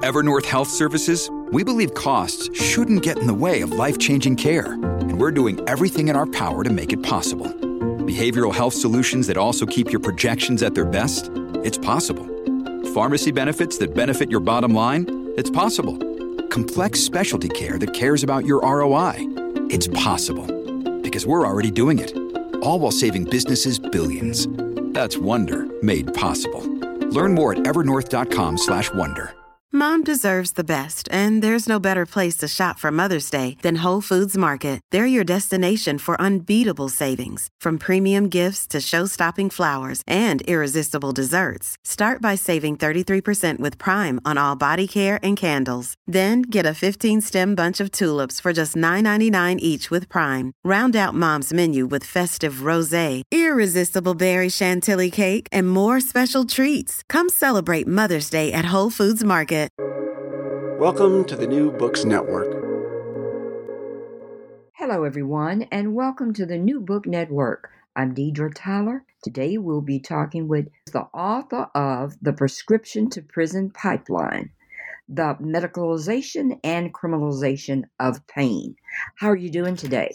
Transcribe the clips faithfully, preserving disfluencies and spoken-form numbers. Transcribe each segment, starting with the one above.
At Evernorth Health Services, we believe costs shouldn't get in the way of life-changing care, and we're doing everything in our power to make it possible. Behavioral health solutions that also keep your projections at their best? It's possible. Pharmacy benefits that benefit your bottom line? It's possible. Complex specialty care that cares about your R O I? It's possible. Because we're already doing it. All while saving businesses billions. That's Wonder made possible. Learn more at evernorth.com slash wonder. Mom deserves the best, and there's no better place to shop for Mother's Day than Whole Foods Market. They're your destination for unbeatable savings, from premium gifts to show-stopping flowers and irresistible desserts. Start by saving thirty-three percent with Prime on all body care and candles. Then get a fifteen-stem bunch of tulips for just nine ninety-nine each with Prime. Round out Mom's menu with festive rosé, irresistible berry chantilly cake, and more special treats. Come celebrate Mother's Day at Whole Foods Market. Welcome to the New Books Network. Hello, everyone, and welcome to the New Book Network. I'm Deidre Tyler. Today we'll be talking with the author of The Prescription to Prison Pipeline, The Medicalization and Criminalization of Pain. How are you doing today?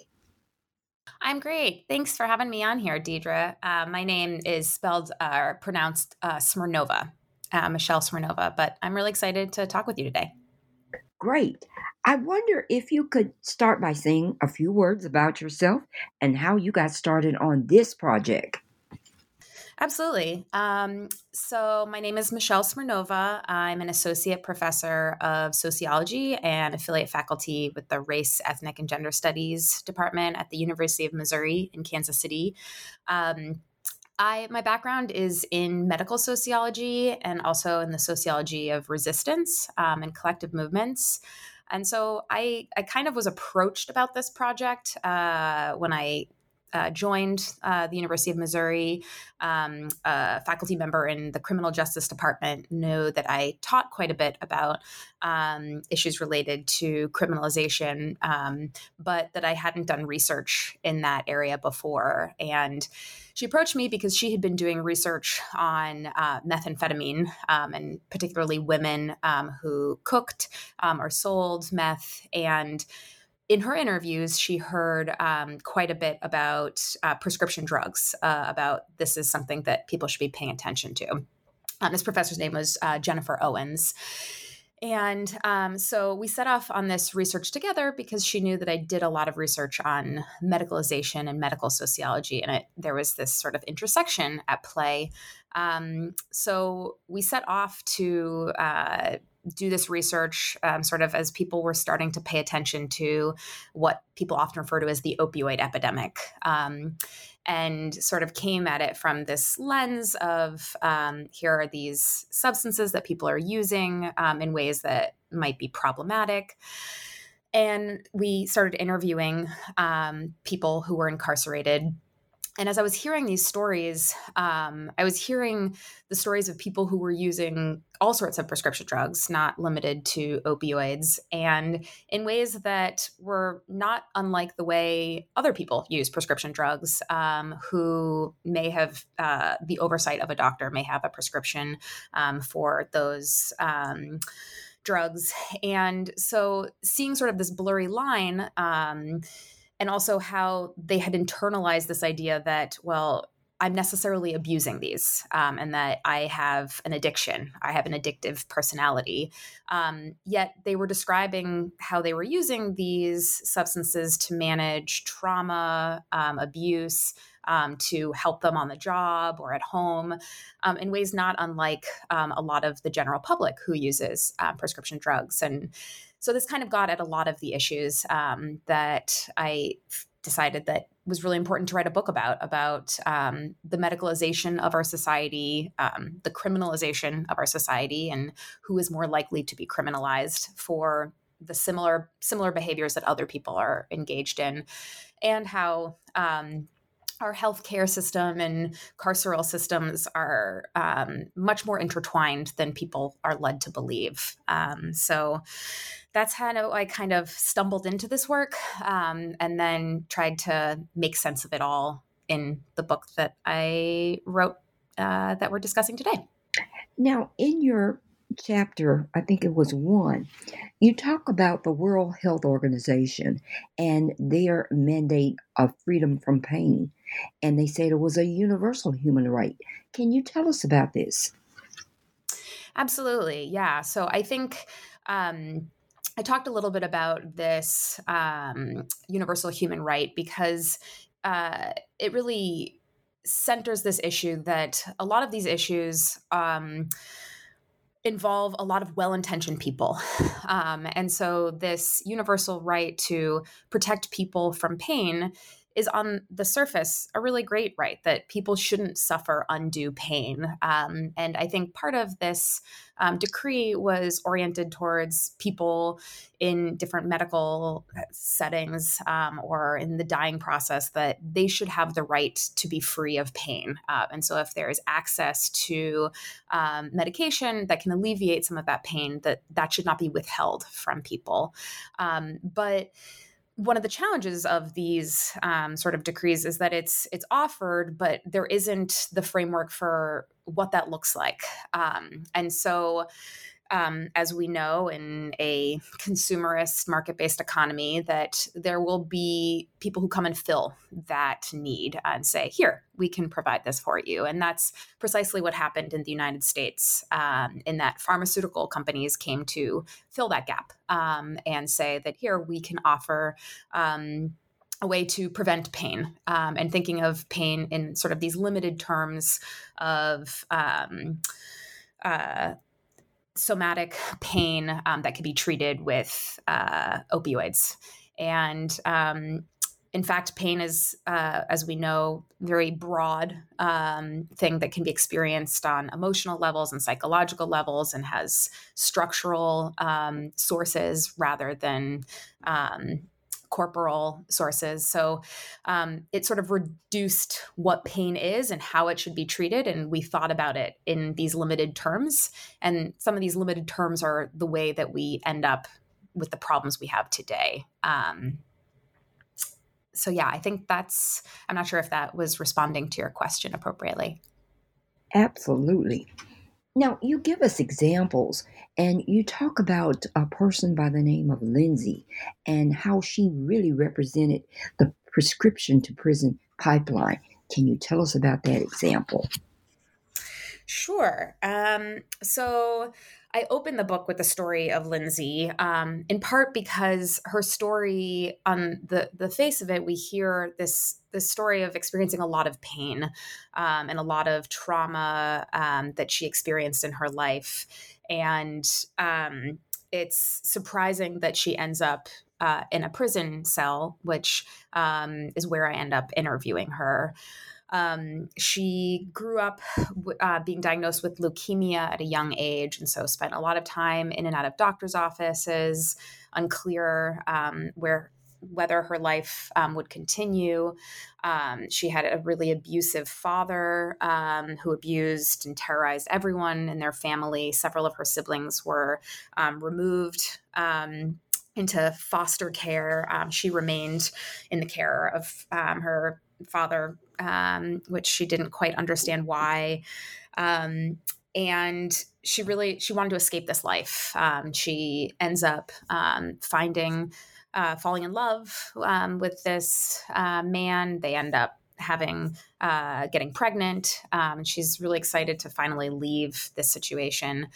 I'm great. Thanks for having me on here, Deidre. Uh, my name is spelled uh, or pronounced uh, Smirnova, uh, Michelle Smirnova, but I'm really excited to talk with you today. Great. I wonder if you could start by saying a few words about yourself and how you got started on this project. Absolutely. Um, so my name is Michelle Smirnova. I'm an associate professor of sociology and affiliate faculty with the Race, Ethnic, and Gender Studies Department at the University of Missouri in Kansas City. Um, I, my background is in medical sociology and also in the sociology of resistance um, and collective movements. And so I, I kind of was approached about this project uh, when I uh, joined uh, the University of Missouri. Um, a faculty member in the criminal justice department knew that I taught quite a bit about um, issues related to criminalization, um, but that I hadn't done research in that area before. And she approached me because she had been doing research on uh, methamphetamine, um, and particularly women um, who cooked um, or sold meth. And in her interviews, she heard um, quite a bit about uh, prescription drugs, uh, about this is something that people should be paying attention to. Um, this professor's name was uh, Jennifer Owens. And um, so we set off on this research together because she knew that I did a lot of research on medicalization and medical sociology, and it, there was this sort of intersection at play. Um, so we set off to uh, do this research um, sort of as people were starting to pay attention to what people often refer to as the opioid epidemic. Um, and sort of came at it from this lens of um, here are these substances that people are using um, in ways that might be problematic. And we started interviewing um, people who were incarcerated. And as I was hearing these stories, um, I was hearing the stories of people who were using all sorts of prescription drugs, not limited to opioids, and in ways that were not unlike the way other people use prescription drugs, um, who may have uh, the oversight of a doctor, may have a prescription um, for those um, drugs. And so seeing sort of this blurry line, um, and also how they had internalized this idea that, well, I'm necessarily abusing these, um, and that I have an addiction. I have an addictive personality. Um, yet they were describing how they were using these substances to manage trauma, um, abuse, um, to help them on the job or at home, um, in ways not unlike um, a lot of the general public who uses uh, prescription drugs. And so this kind of got at a lot of the issues um, that I decided that was really important to write a book about, about um, the medicalization of our society, um, the criminalization of our society, and who is more likely to be criminalized for the similar similar behaviors that other people are engaged in, and how um, our healthcare system and carceral systems are um, much more intertwined than people are led to believe. Um, so that's how I kind of stumbled into this work, um, and then tried to make sense of it all in the book that I wrote uh, that we're discussing today. Now, in your chapter, I think it was one, you talk about the World Health Organization and their mandate of freedom from pain. And they said it was a universal human right. Can you tell us about this? Absolutely. Yeah. So I think um, I talked a little bit about this um, universal human right because uh, it really centers this issue that a lot of these issues um, involve a lot of well-intentioned people. Um, and so this universal right to protect people from pain is on the surface a really great right, that people shouldn't suffer undue pain. Um, and I think part of this um, decree was oriented towards people in different medical settings um, or in the dying process, that they should have the right to be free of pain. Uh, and so if there is access to um, medication that can alleviate some of that pain, that that should not be withheld from people. Um, but one of the challenges of these um, sort of decrees is that it's it's offered, but there isn't the framework for what that looks like. Um, and so, um, as we know, in a consumerist market-based economy, that there will be people who come and fill that need and say, here, we can provide this for you. And that's precisely what happened in the United States, um, in that pharmaceutical companies came to fill that gap um, and say that here, we can offer um, a way to prevent pain, um, and thinking of pain in sort of these limited terms of um, uh, somatic pain um, that could be treated with uh, opioids. And um, in fact, pain is, uh, as we know, very broad um, thing that can be experienced on emotional levels and psychological levels, and has structural um, sources rather than um, corporal sources. So um, it sort of reduced what pain is and how it should be treated. And we thought about it in these limited terms. And some of these limited terms are the way that we end up with the problems we have today. Um, so yeah, I think that's, I'm not sure if that was responding to your question appropriately. Absolutely. Now, you give us examples, and you talk about a person by the name of Lindsay and how she really represented the prescription to prison pipeline. Can you tell us about that example? Sure. Um, so I opened the book with the story of Lindsay, um, in part because her story, on the, the face of it, we hear this this story of experiencing a lot of pain um, and a lot of trauma um, that she experienced in her life. And um, it's surprising that she ends up uh, in a prison cell, which um, is where I end up interviewing her. Um, she grew up uh, being diagnosed with leukemia at a young age, and so spent a lot of time in and out of doctor's offices, unclear um, where whether her life um, would continue. Um, she had a really abusive father um, who abused and terrorized everyone in their family. Several of her siblings were um, removed um, into foster care. Um, she remained in the care of um, her father, um, which she didn't quite understand why. Um, and she really, she wanted to escape this life. Um, she ends up um, finding, uh, falling in love um, with this uh, man. They end up having, uh, getting pregnant. Um, she's really excited to finally leave this situation.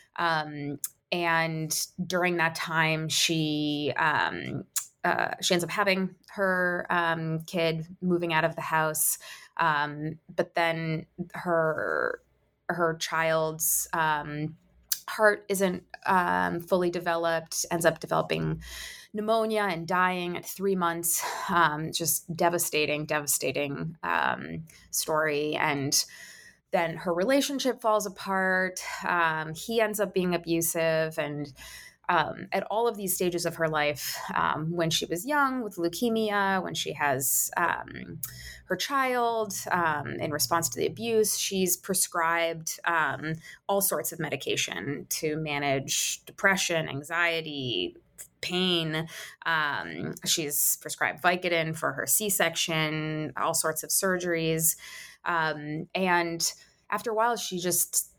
Um, and during that time, she, um, Uh, she ends up having her um, kid, moving out of the house, um, but then her her child's um, heart isn't um, fully developed, ends up developing pneumonia and dying at three months. Um, just devastating, devastating um, story. And then her relationship falls apart. Um, he ends up being abusive, and Um, at all of these stages of her life, um, when she was young with leukemia, when she has um, her child, um, in response to the abuse, she's prescribed um, all sorts of medication to manage depression, anxiety, pain. Um, she's prescribed Vicodin for her C-section, all sorts of surgeries. Um, and after a while, she just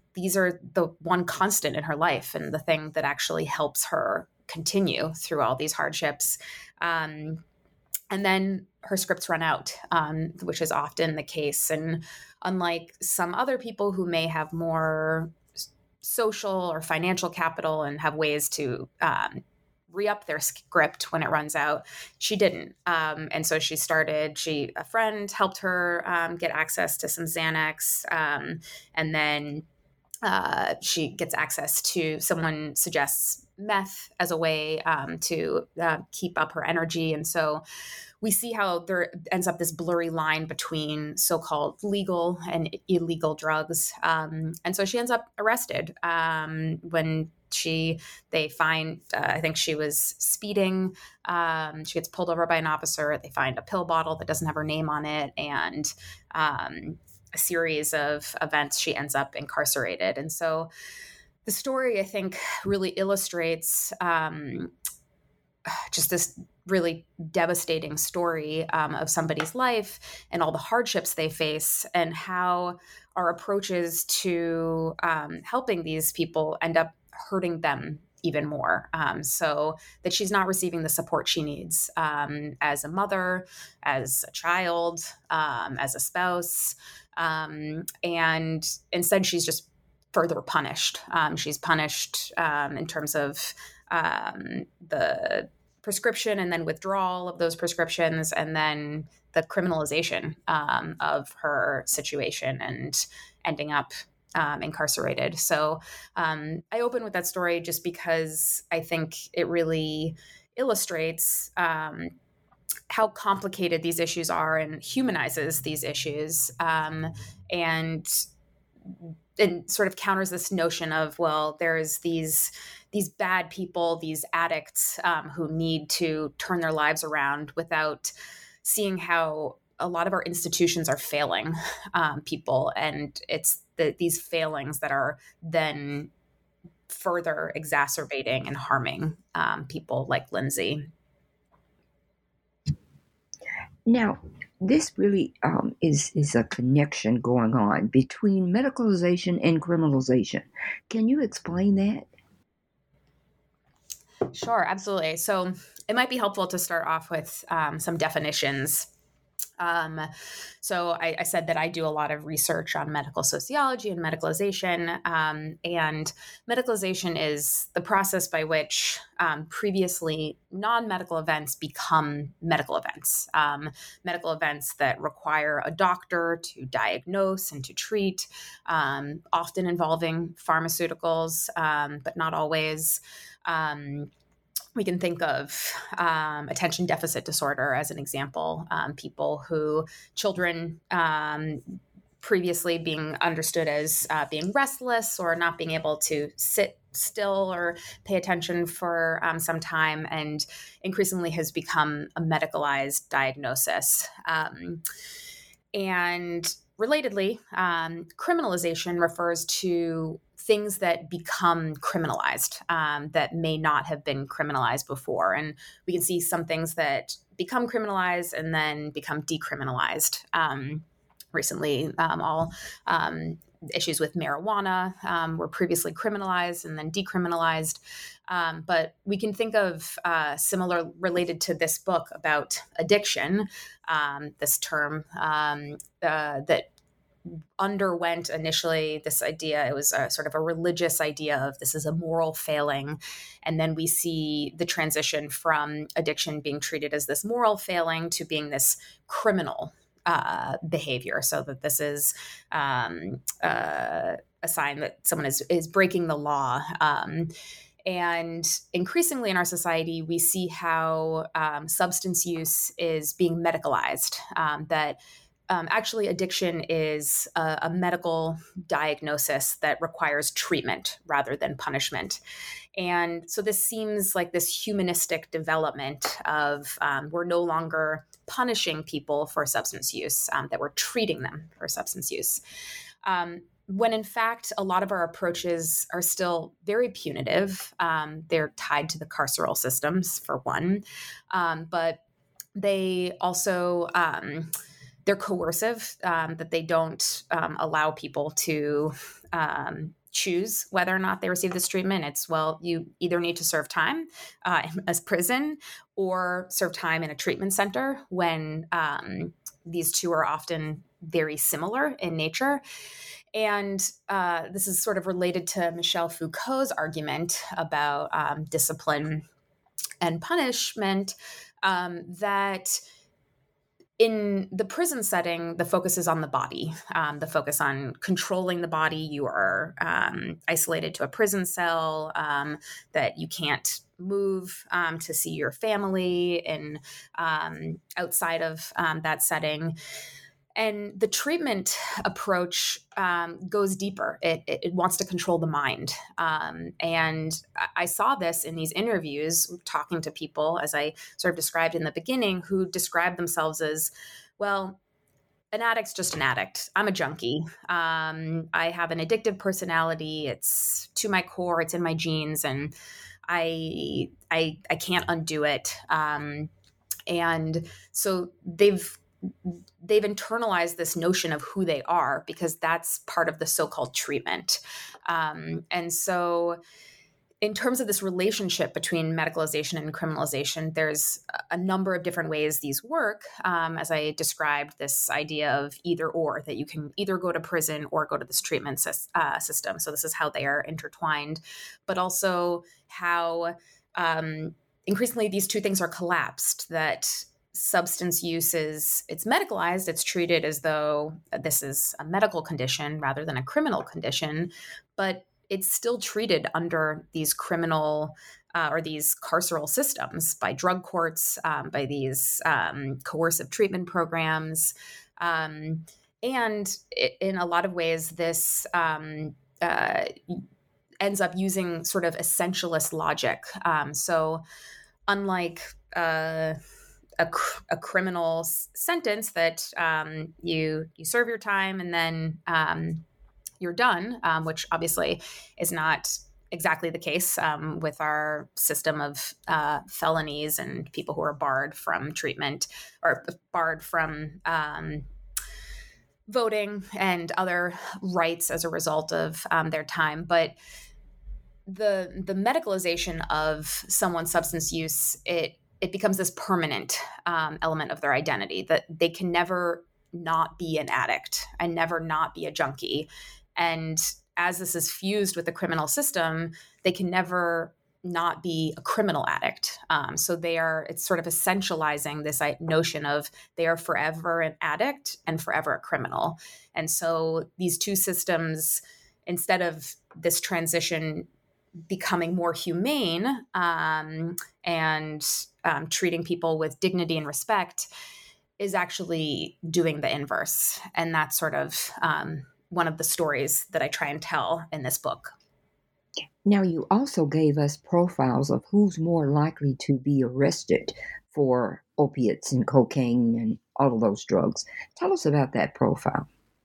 these are the one constant in her life and the thing that actually helps her continue through all these hardships. Um, and then her scripts run out, um, which is often the case. And unlike some other people who may have more social or financial capital and have ways to um, re-up their script when it runs out, she didn't. Um, and so she started, she, a friend helped her um, get access to some Xanax. Um, and then uh, she gets access to, someone suggests meth as a way um, to uh, keep up her energy. And so we see how there ends up this blurry line between so-called legal and illegal drugs. Um, and so she ends up arrested um, when she, they find, uh, I think she was speeding. Um, she gets pulled over by an officer. They find a pill bottle that doesn't have her name on it. And um, a series of events, she ends up incarcerated. And so the story, I think, really illustrates um, just this really devastating story um, of somebody's life and all the hardships they face, and how our approaches to um, helping these people end up hurting them even more. Um, so that she's not receiving the support she needs um, as a mother, as a child, um, as a spouse. Um, and instead, she's just further punished. Um, she's punished um, in terms of um, the prescription and then withdrawal of those prescriptions, and then the criminalization um, of her situation and ending up um, incarcerated. So um, I open with that story just because I think it really illustrates um, how complicated these issues are and humanizes these issues, um, and and sort of counters this notion of, well, there's these these bad people, these addicts um, who need to turn their lives around, without seeing how a lot of our institutions are failing um, people. And it's the, these failings that are then further exacerbating and harming um, people like Lindsay. Now, this really um, is, is a connection going on between medicalization and criminalization. Can you explain that? Sure, absolutely. So it might be helpful to start off with um, some definitions. Um, so I, I said that I do a lot of research on medical sociology and medicalization. Um, and medicalization is the process by which um, previously non-medical events become medical events. Um, medical events that require a doctor to diagnose and to treat, um, often involving pharmaceuticals, um, but not always. Um, We can think of um, attention deficit disorder as an example. Um, people who, children um, previously being understood as uh, being restless or not being able to sit still or pay attention for um, some time, and increasingly has become a medicalized diagnosis. Um, and relatedly, um, criminalization refers to things that become criminalized um, that may not have been criminalized before. And we can see some things that become criminalized and then become decriminalized. Um, recently, um, all um, issues with marijuana um, were previously criminalized and then decriminalized. Um, but we can think of uh, similar related to this book about addiction, um, this term um, uh, that underwent initially this idea. It was a sort of a religious idea of this is a moral failing. And then we see the transition from addiction being treated as this moral failing to being this criminal uh, behavior. So that this is um, uh, a sign that someone is, is breaking the law. Um, And increasingly in our society, we see how um, substance use is being medicalized, um, that Um, actually, addiction is a, a medical diagnosis that requires treatment rather than punishment. And so this seems like this humanistic development of um, we're no longer punishing people for substance use, um, that we're treating them for substance use. Um, when in fact, a lot of our approaches are still very punitive. Um, they're tied to the carceral systems, for one, um, but they also... Um, They're coercive, um, that they don't um, allow people to um, choose whether or not they receive this treatment. It's, well, you either need to serve time uh, as prison or serve time in a treatment center, when um, these two are often very similar in nature. And uh, this is sort of related to Michel Foucault's argument about um, discipline and punishment, um, that in the prison setting, the focus is on the body, um, the focus on controlling the body. You are um, isolated to a prison cell, um, that you can't move um, to see your family and um, outside of um, that setting. And the treatment approach um, goes deeper. It, it, it wants to control the mind. Um, and I saw this in these interviews, talking to people, as I sort of described in the beginning, who describe themselves as, well, an addict's just an addict. I'm a junkie. Um, I have an addictive personality. It's to my core. It's in my genes. And I, I, I can't undo it. Um, and so they've they've internalized this notion of who they are, because that's part of the so-called treatment. Um, and so in terms of this relationship between medicalization and criminalization, there's a number of different ways these work. Um, as I described, this idea of either or, that you can either go to prison or go to this treatment uh, system. So this is how they are intertwined, but also how um, increasingly these two things are collapsed, that substance use is, it's medicalized, it's treated as though this is a medical condition rather than a criminal condition, but it's still treated under these criminal uh, or these carceral systems by drug courts, um, by these um, coercive treatment programs. Um, and it, in a lot of ways, this um, uh, ends up using sort of essentialist logic. Um, so unlike uh, A, a criminal s- sentence that um, you you serve your time and then um, you're done, um, which obviously is not exactly the case um, with our system of uh, felonies and people who are barred from treatment or barred from um, voting and other rights as a result of um, their time. But the the medicalization of someone's substance use, it it becomes this permanent um, element of their identity, that they can never not be an addict and never not be a junkie. And as this is fused with the criminal system, they can never not be a criminal addict. Um, so they are, it's sort of essentializing this notion of they are forever an addict and forever a criminal. And so these two systems, instead of this transition becoming more humane um, and um, treating people with dignity and respect, is actually doing the inverse. And that's sort of um, one of the stories that I try and tell in this book. Now, you also gave us profiles of who's more likely to be arrested for opiates and cocaine and all of those drugs. Tell us about that profile.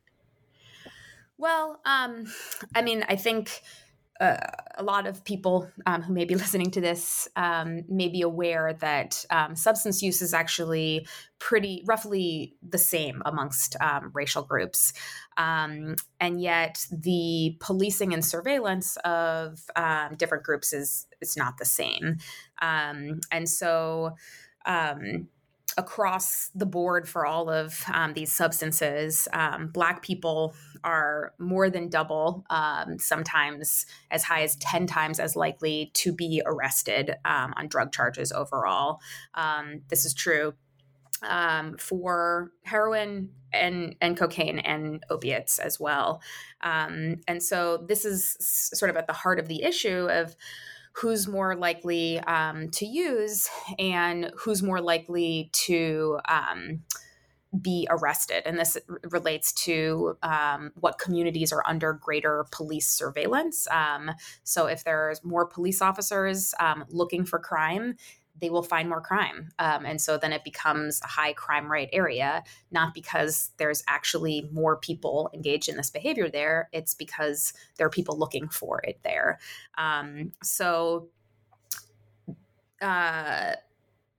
Well, um, I mean, I think Uh, a lot of people um, who may be listening to this um, may be aware that um, substance use is actually pretty roughly the same amongst um, racial groups. Um, and yet the policing and surveillance of um, different groups is, is not the same. Um, and so um, across the board for all of um, these substances, um, Black people are more than double, um, sometimes as high as ten times as likely to be arrested um, on drug charges overall. Um, this is true um, for heroin and, and cocaine and opiates as well. Um, and so this is sort of at the heart of the issue of who's more likely um, to use and who's more likely to um, be arrested. And this r- relates to um, what communities are under greater police surveillance. Um, so if there's more police officers um, looking for crime, they will find more crime. Um, and so then it becomes a high crime rate area, not because there's actually more people engaged in this behavior there. It's because there are people looking for it there. Um, so uh,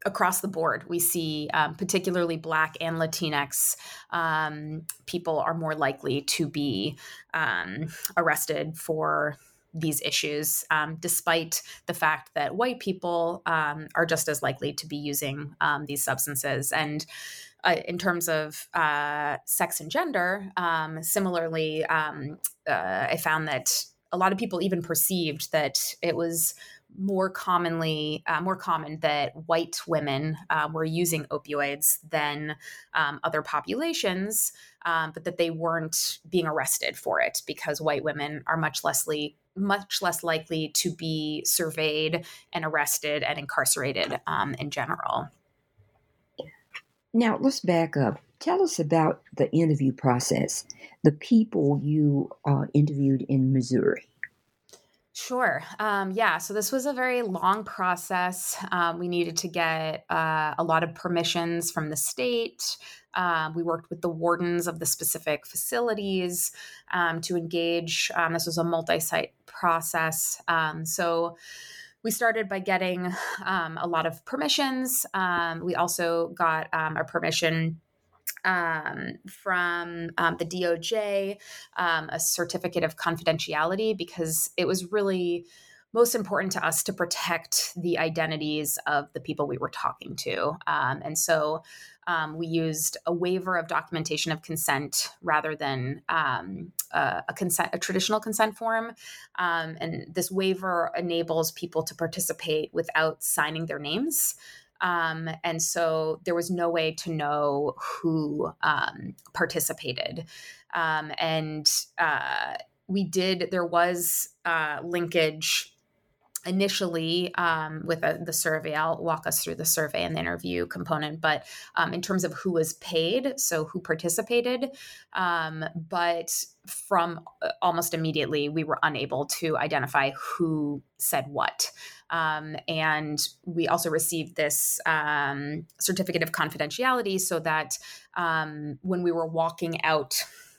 across the board, we see um, particularly Black and Latinx um, people are more likely to be um, arrested for these issues, um, despite the fact that white people um, are just as likely to be using um, these substances. And uh, in terms of uh, sex and gender, um, similarly, um, uh, I found that a lot of people even perceived that it was more commonly, uh, more common that white women uh, were using opioids than um, other populations, um, but that they weren't being arrested for it because white women are much less li- much less likely to be surveyed and arrested and incarcerated um, in general. Now, let's back up. Tell us about the interview process, the people you uh, interviewed in Missouri. Sure. Um, yeah. So this was a very long process. Um, we needed to get uh, a lot of permissions from the state. Um, we worked with the wardens of the specific facilities um, to engage. Um, this was a multi-site process. Um, so we started by getting um, a lot of permissions. Um, we also got um, a permission Um, from um, the D O J, um, a certificate of confidentiality, because it was really most important to us to protect the identities of the people we were talking to. Um, and so um, we used a waiver of documentation of consent rather than um, a, a consent, a traditional consent form. Um, and this waiver enables people to participate without signing their names. Um, and so there was no way to know who um, participated. Um, and uh, we did, there was uh, linkage initially um, with a, the survey. I'll walk us through the survey and the interview component, but um, in terms of who was paid, so who participated, um, but from almost immediately, we were unable to identify who said what. Um, and we also received this um, certificate of confidentiality so that um, when we were walking out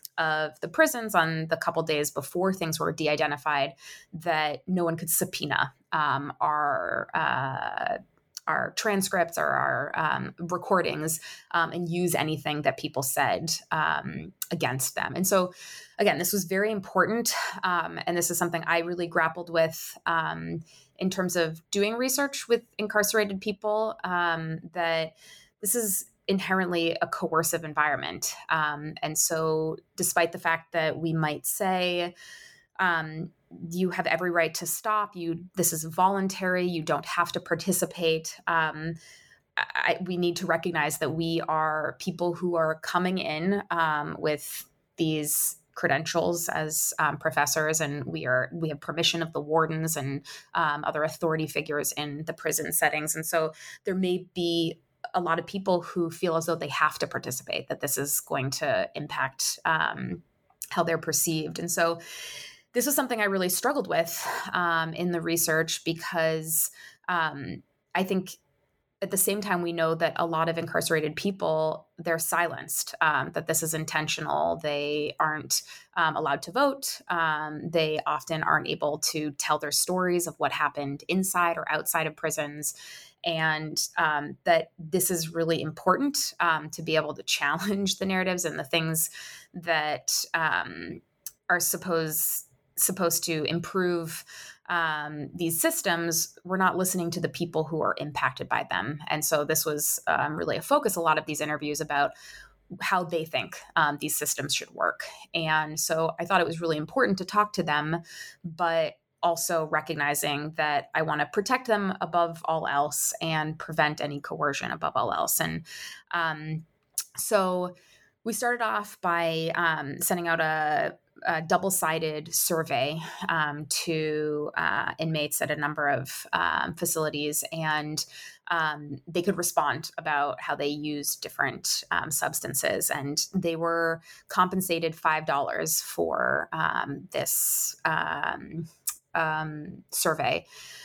of the prisons on the couple days before things were de-identified, that no one could subpoena um, our uh, our transcripts or our um, recordings um, and use anything that people said um, against them. And so, again, this was very important. Um, and this is something I really grappled with um, in terms of doing research with incarcerated people, um, that this is inherently a coercive environment. Um, and so despite the fact that we might say, um, you have every right to stop, you, this is voluntary, you don't have to participate. Um, I, we need to recognize that we are people who are coming in um, with these credentials as um, professors, and we are we have permission of the wardens and um, other authority figures in the prison settings. And so there may be a lot of people who feel as though they have to participate, that this is going to impact um, how they're perceived. And so this was something I really struggled with um, in the research, because um, I think at the same time, we know that a lot of incarcerated people, they're silenced, um, that this is intentional. They aren't um, allowed to vote. Um, they often aren't able to tell their stories of what happened inside or outside of prisons. And um, that this is really important um, to be able to challenge the narratives and the things that um, are supposed supposed to improve um, these systems. We're not listening to the people who are impacted by them. And so this was um, really a focus, a lot of these interviews, about how they think um, these systems should work. And so I thought it was really important to talk to them, but also recognizing that I want to protect them above all else and prevent any coercion above all else. And um, so we started off by um, sending out a a double-sided survey um, to uh, inmates at a number of um, facilities, and um, they could respond about how they use different um, substances. And they were compensated five dollars for um, this um, um, survey.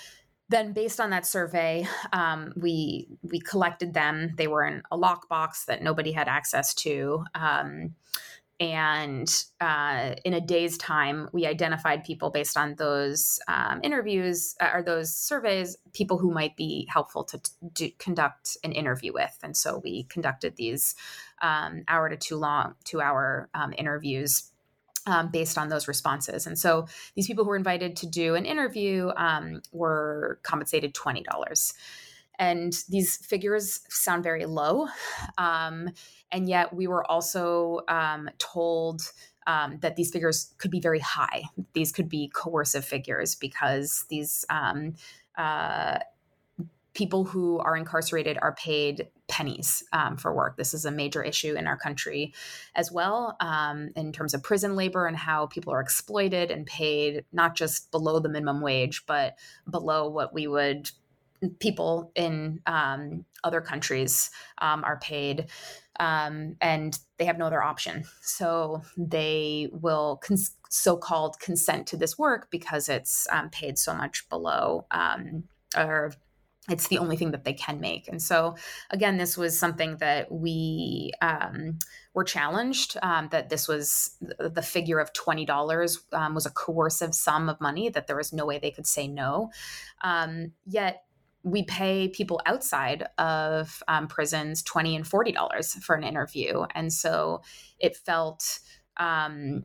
Then, based on that survey, um, we we collected them. They were in a lockbox that nobody had access to. Um, And uh, in a day's time, we identified people based on those um, interviews uh, or those surveys, people who might be helpful to, to do, conduct an interview with. And so we conducted these um, hour to two long, two hour um, interviews Um, based on those responses. And so these people who were invited to do an interview um, were compensated twenty dollars. And these figures sound very low. Um, and yet we were also um, told um, that these figures could be very high. These could be coercive figures because these um, uh, people who are incarcerated are paid pennies um, for work. This is a major issue in our country as well, um, in terms of prison labor and how people are exploited and paid not just below the minimum wage, but below what we would people in um, other countries um, are paid. Um, and they have no other option. So they will cons- so-called consent to this work because it's um, paid so much below um, or it's the only thing that they can make. And so, again, this was something that we um, were challenged, um, that this was the figure of twenty dollars um, was a coercive sum of money, that there was no way they could say no. Um, yet we pay people outside of um, prisons twenty and forty dollars for an interview. And so it felt um,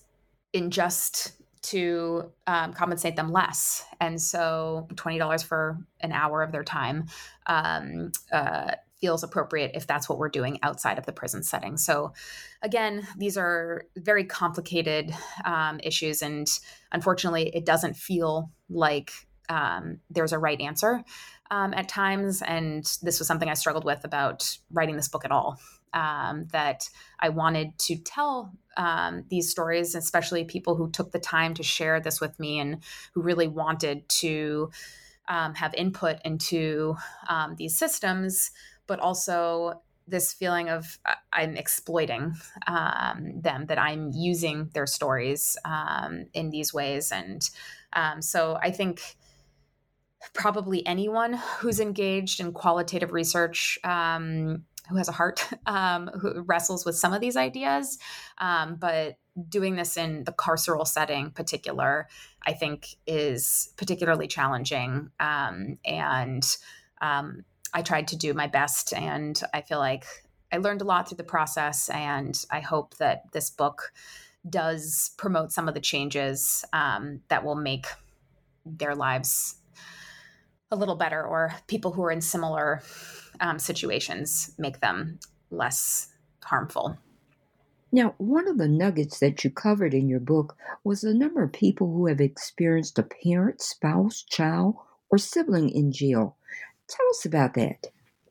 unjust to um, compensate them less. And so twenty dollars for an hour of their time um, uh, feels appropriate if that's what we're doing outside of the prison setting. So again, these are very complicated um, issues. And unfortunately, it doesn't feel like um, there's a right answer um, at times. And this was something I struggled with about writing this book at all. Um, that I wanted to tell um, these stories, especially people who took the time to share this with me and who really wanted to um, have input into um, these systems, but also this feeling of uh, I'm exploiting um, them, that I'm using their stories um, in these ways. And um, so I think probably anyone who's engaged in qualitative research um, who has a heart, um, who wrestles with some of these ideas. Um, but doing this in the carceral setting particular, I think is particularly challenging. Um, and um, I tried to do my best, and I feel like I learned a lot through the process, and I hope that this book does promote some of the changes um, that will make their lives a little better, or people who are in similar Um, situations make them less harmful. Now, one of the nuggets that you covered in your book was the number of people who have experienced a parent, spouse, child, or sibling in jail. Tell us about that.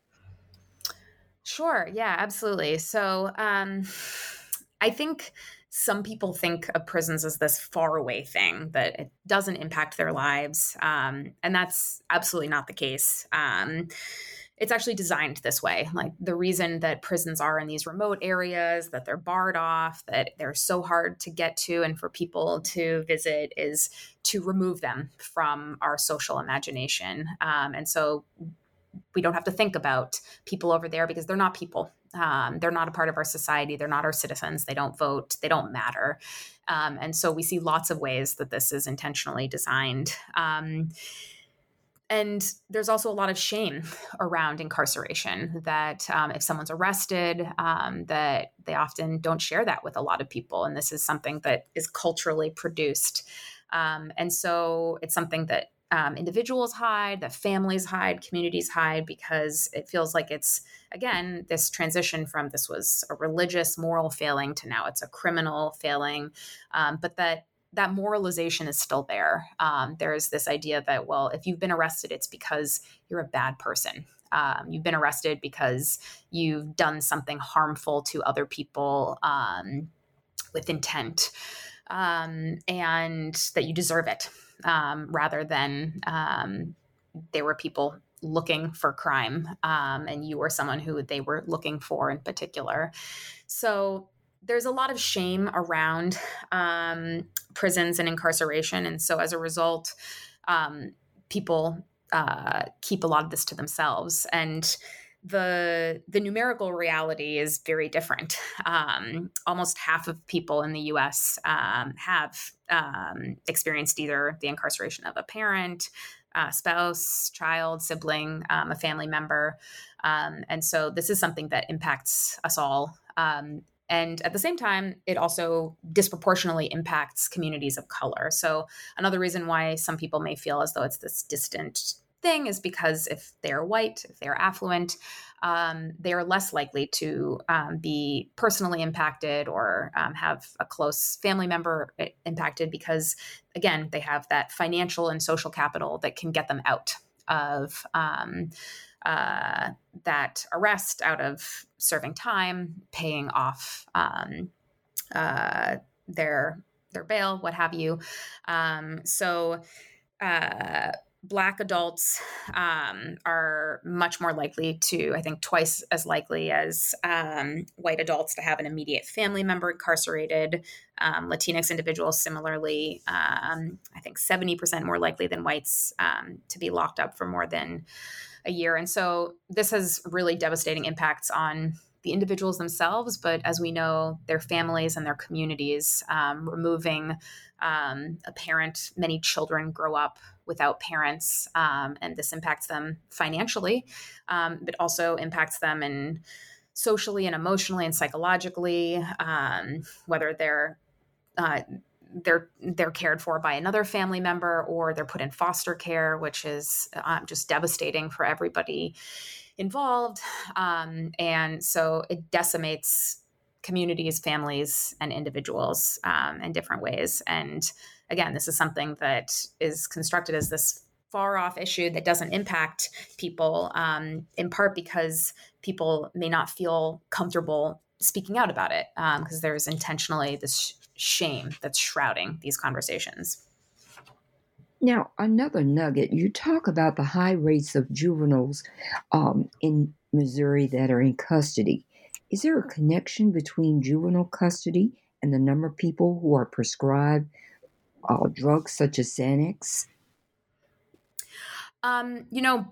Sure. Yeah, absolutely. So um, I think some people think of prisons as this faraway thing, that it doesn't impact their lives. Um, and that's absolutely not the case. Um, It's actually designed this way. Like the reason that prisons are in these remote areas, that they're barred off, that they're so hard to get to and for people to visit, is to remove them from our social imagination. Um, and so we don't have to think about people over there because they're not people. Um, they're not a part of our society. They're not our citizens. They don't vote. They don't matter. Um, and so we see lots of ways that this is intentionally designed. Um, And there's also a lot of shame around incarceration, that um, if someone's arrested, um, that they often don't share that with a lot of people. And this is something that is culturally produced. Um, and so it's something that um, individuals hide, that families hide, communities hide, because it feels like it's, again, this transition from this was a religious moral failing to now it's a criminal failing, um, but that that moralization is still there. Um, there's this idea that, well, if you've been arrested, it's because you're a bad person. Um, you've been arrested because you've done something harmful to other people um, with intent, um, and that you deserve it, um, rather than um, they were people looking for crime, um, and you were someone who they were looking for in particular. So there's a lot of shame around um, prisons and incarceration. And so as a result, um, people uh, keep a lot of this to themselves. And the the numerical reality is very different. Um, almost half of people in the U S um, have um, experienced either the incarceration of a parent, uh, spouse, child, sibling, um, a family member. Um, and so this is something that impacts us all. Um, and at the same time, it also disproportionately impacts communities of color. So another reason why some people may feel as though it's this distant thing is because if they're white, if they're affluent, um, they are less likely to um, be personally impacted or um, have a close family member impacted because, again, they have that financial and social capital that can get them out of um, uh, that arrest, out of serving time, paying off um, uh, their their bail, what have you. Um, so. Uh, Black adults um, are much more likely to, I think, twice as likely as um, white adults to have an immediate family member incarcerated. Um, Latinx individuals, similarly, um, I think seventy percent more likely than whites um, to be locked up for more than a year. And so this has really devastating impacts on the individuals themselves, but as we know, their families and their communities. Um, removing um, a parent, many children grow up without parents, um, and this impacts them financially, um, but also impacts them in socially and emotionally and psychologically, um, whether they're uh, they're they're cared for by another family member or they're put in foster care, which is um, just devastating for everybody involved. Um, and so it decimates communities, families, and individuals um, in different ways. And again, this is something that is constructed as this far off issue that doesn't impact people, um, in part because people may not feel comfortable speaking out about it because um, there's intentionally this shame that's shrouding these conversations. Now, another nugget, you talk about the high rates of juveniles um, in Missouri that are in custody. Is there a connection between juvenile custody and the number of people who are prescribed uh, drugs such as Xanax? Um, you know,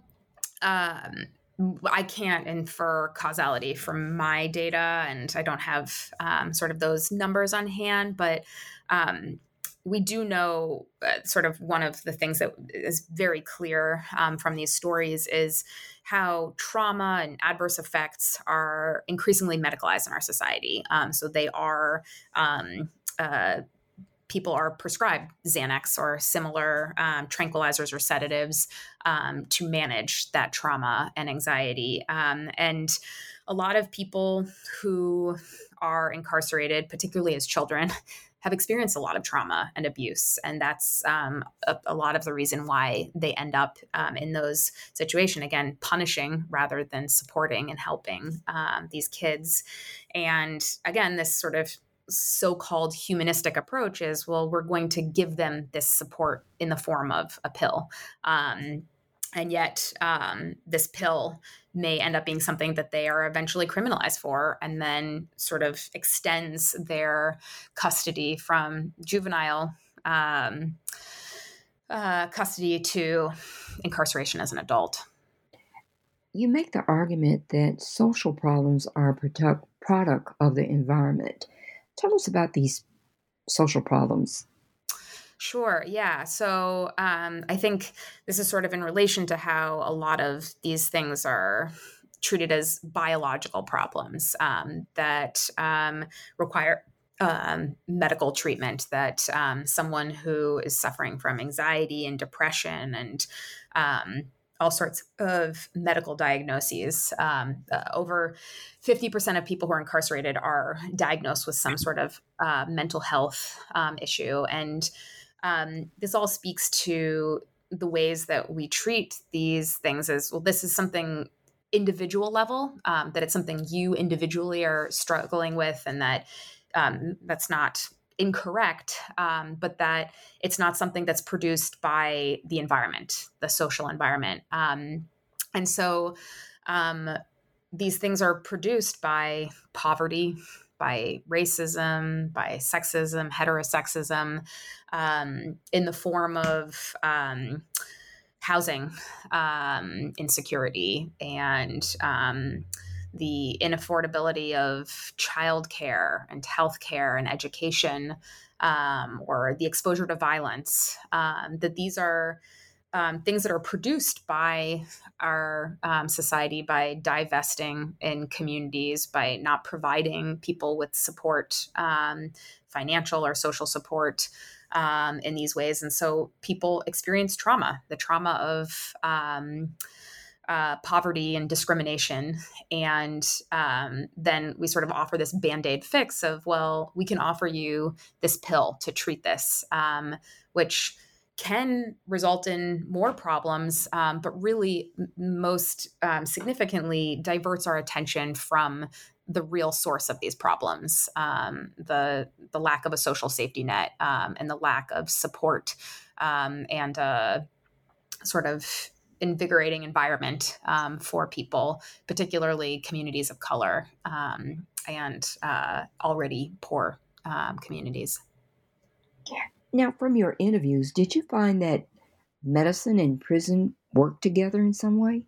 um, I can't infer causality from my data, and I don't have um, sort of those numbers on hand, but um, we do know uh, sort of one of the things that is very clear um, from these stories is how trauma and adverse effects are increasingly medicalized in our society. Um, so they are um, uh, people are prescribed Xanax or similar um, tranquilizers or sedatives um, to manage that trauma and anxiety. Um, and a lot of people who are incarcerated, particularly as children, have experienced a lot of trauma and abuse. And that's um, a, a lot of the reason why they end up um, in those situations, again, punishing rather than supporting and helping um, these kids. And again, this sort of so-called humanistic approach is, well, we're going to give them this support in the form of a pill. Um, and yet um, this pill may end up being something that they are eventually criminalized for, and then sort of extends their custody from juvenile um, uh, custody to incarceration as an adult. You make the argument that social problems are a product, product of the environment. Tell us about these social problems. Sure. Yeah. So um, I think this is sort of in relation to how a lot of these things are treated as biological problems um, that um, require um, medical treatment, that um, someone who is suffering from anxiety and depression and um, all sorts of medical diagnoses. Um, uh, over fifty percent of people who are incarcerated are diagnosed with some sort of uh, mental health um, issue. And um, this all speaks to the ways that we treat these things as, well, this is something individual level, um, that it's something you individually are struggling with, and that um, that's not incorrect, um, but that it's not something that's produced by the environment, the social environment. Um, and so um, these things are produced by poverty, by racism, by sexism, heterosexism, um, in the form of um, housing um, insecurity and um, the inaffordability of childcare and healthcare and education, um, or the exposure to violence, um, that these are um, things that are produced by our um, society by divesting in communities, by not providing people with support, um, financial or social support um, in these ways. And so people experience trauma, the trauma of um, Uh, poverty and discrimination. And um, then we sort of offer this Band-Aid fix of, well, we can offer you this pill to treat this, um, which can result in more problems, um, but really m- most um, significantly diverts our attention from the real source of these problems, um, the the lack of a social safety net, um, and the lack of support, um, and a sort of invigorating environment um, for people, particularly communities of color, um, and uh, already poor um, communities. Now, from your interviews, did you find that medicine and prison work together in some way?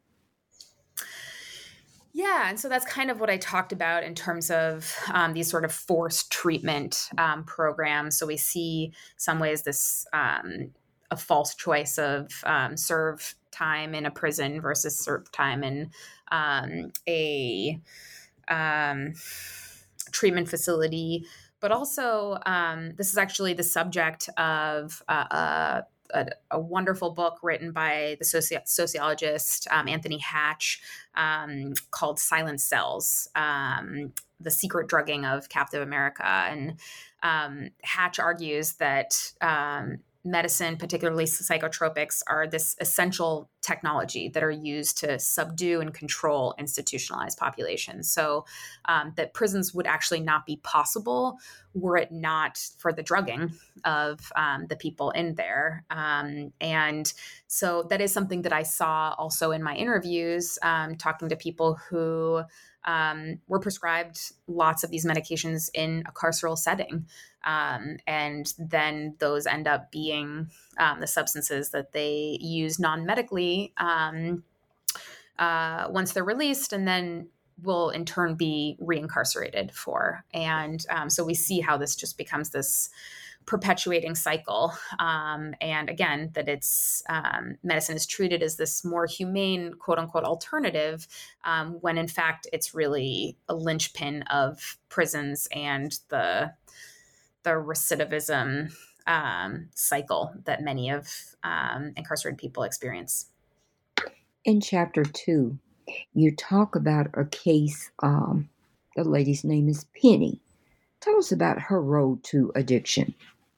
Yeah, and so that's kind of what I talked about in terms of um, these sort of forced treatment um, programs. So we see some ways this um, a false choice of um, serve time in a prison versus serve time in um, a um, treatment facility. But also, um, this is actually the subject of uh, a, a, a wonderful book written by the soci- sociologist um, Anthony Hatch um, called Silent Cells, um, The Secret Drugging of Captive America. And um, Hatch argues that um, medicine, particularly psychotropics, are this essential technology that are used to subdue and control institutionalized populations. So um, that prisons would actually not be possible were it not for the drugging of um, the people in there. Um, and so that is something that I saw also in my interviews, um, talking to people who um, were prescribed lots of these medications in a carceral setting. Um, and then those end up being um, the substances that they use non-medically um, uh, once they're released, and then will in turn be reincarcerated for. And um, so we see how this just becomes this perpetuating cycle. Um, and again, that it's um, medicine is treated as this more humane, quote unquote, alternative, um, when in fact it's really a linchpin of prisons and the the recidivism um, cycle that many of um, incarcerated people experience. In chapter two, you talk about a case, um, the lady's name is Penny. Tell us about her road to addiction.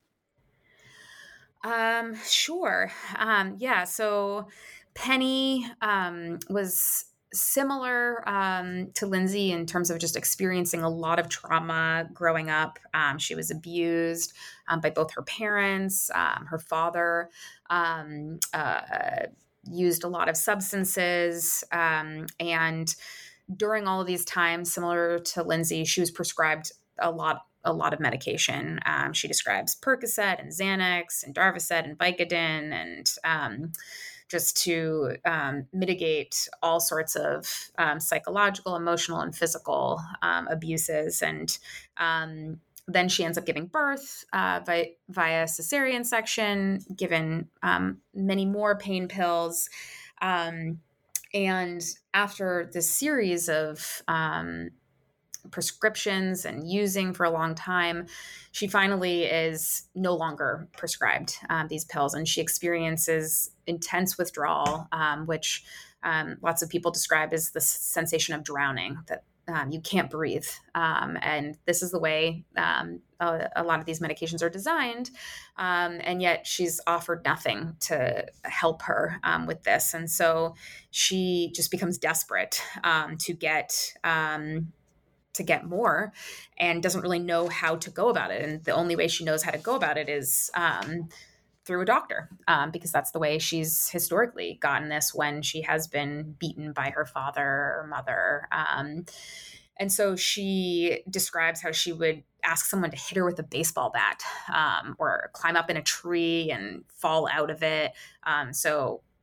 Um, sure. Um, yeah. So Penny um, was similar um, to Lindsay in terms of just experiencing a lot of trauma growing up. Um, she was abused um, by both her parents, um, her father, um, uh, used a lot of substances. Um, and during all of these times, similar to Lindsay, she was prescribed a lot a lot of medication. Um, she describes Percocet and Xanax and Darvocet and Vicodin, and um, just to um, mitigate all sorts of um, psychological, emotional, and physical um, abuses. And um, then she ends up giving birth uh, via, via cesarean section, given um, many more pain pills. Um, and after this series of um, prescriptions and using for a long time, she finally is no longer prescribed um, these pills, and she experiences intense withdrawal, um, which um, lots of people describe as the sensation of drowning, that um, you can't breathe. Um, and this is the way um, a, a lot of these medications are designed. Um, and yet she's offered nothing to help her um, with this. And so she just becomes desperate um, to get um, to get more, and doesn't really know how to go about it. And the only way she knows how to go about it is um, through a doctor, um, because that's the way she's historically gotten this when she has been beaten by her father or mother. Um, and so she describes how she would ask someone to hit her with a baseball bat, um, or climb up in a tree and fall out of it. Um, so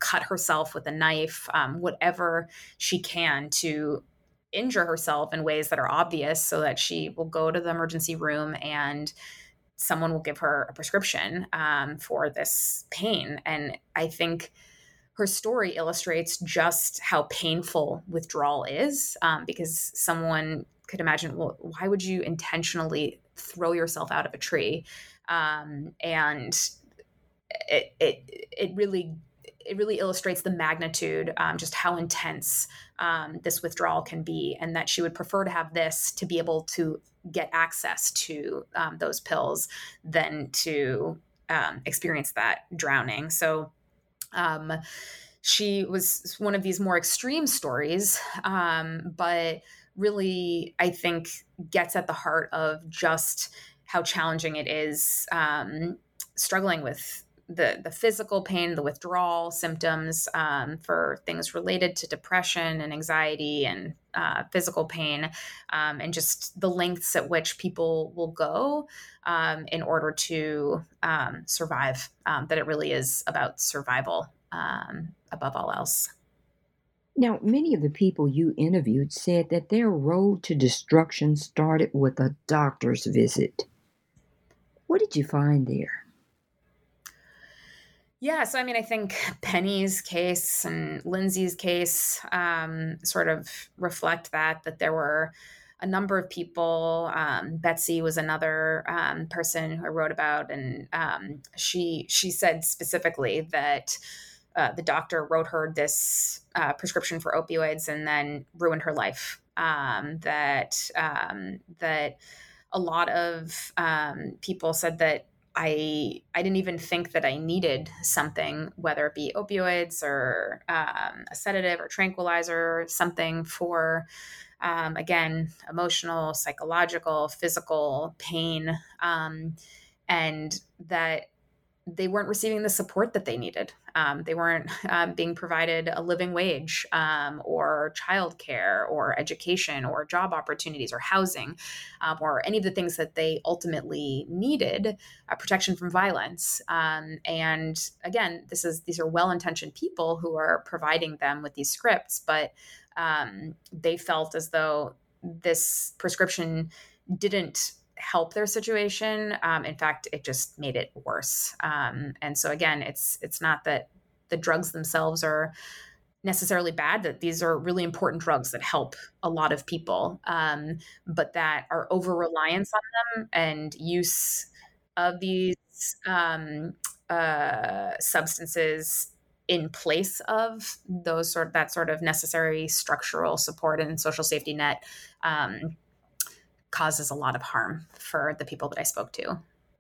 cut herself with a knife, um, whatever she can to injure herself in ways that are obvious so that she will go to the emergency room and someone will give her a prescription um, for this pain. And I think her story illustrates just how painful withdrawal is, um, because someone could imagine, well, why would you intentionally throw yourself out of a tree? Um, and it, it, it really it really illustrates the magnitude, um, just how intense um, this withdrawal can be, and that she would prefer to have this to be able to get access to um, those pills than to um, experience that drowning. So um, she was one of these more extreme stories, um, but really, I think, gets at the heart of just how challenging it is um, struggling with the the physical pain, the withdrawal symptoms um, for things related to depression and anxiety and uh, physical pain, um, and just the lengths at which people will go um, in order to um, survive, um, that it really is about survival um, above all else. Now, many of the people you interviewed said that their road to destruction started with a doctor's visit. What did you find there? Yeah, so I mean, I think Penny's case and Lindsay's case um, sort of reflect that, that there were a number of people. Um, Betsy was another um, person who I wrote about, and um, she she said specifically that uh, the doctor wrote her this uh, prescription for opioids and then ruined her life. Um, that um, that a lot of um, people said that I I didn't even think that I needed something, whether it be opioids or um, a sedative or tranquilizer, something for, um, again, emotional, psychological, physical pain, um, and that they weren't receiving the support that they needed. Um, they weren't um, being provided a living wage um, or childcare or education or job opportunities or housing um, or any of the things that they ultimately needed, uh, protection from violence. Um, and again, this is these are well-intentioned people who are providing them with these scripts, but um, they felt as though this prescription didn't help their situation. Um, in fact, it just made it worse. Um, and so again, it's it's not that the drugs themselves are necessarily bad, that these are really important drugs that help a lot of people, um, but that our over-reliance on them and use of these um, uh, substances in place of those sort that sort of necessary structural support and social safety net um, causes a lot of harm for the people that I spoke to.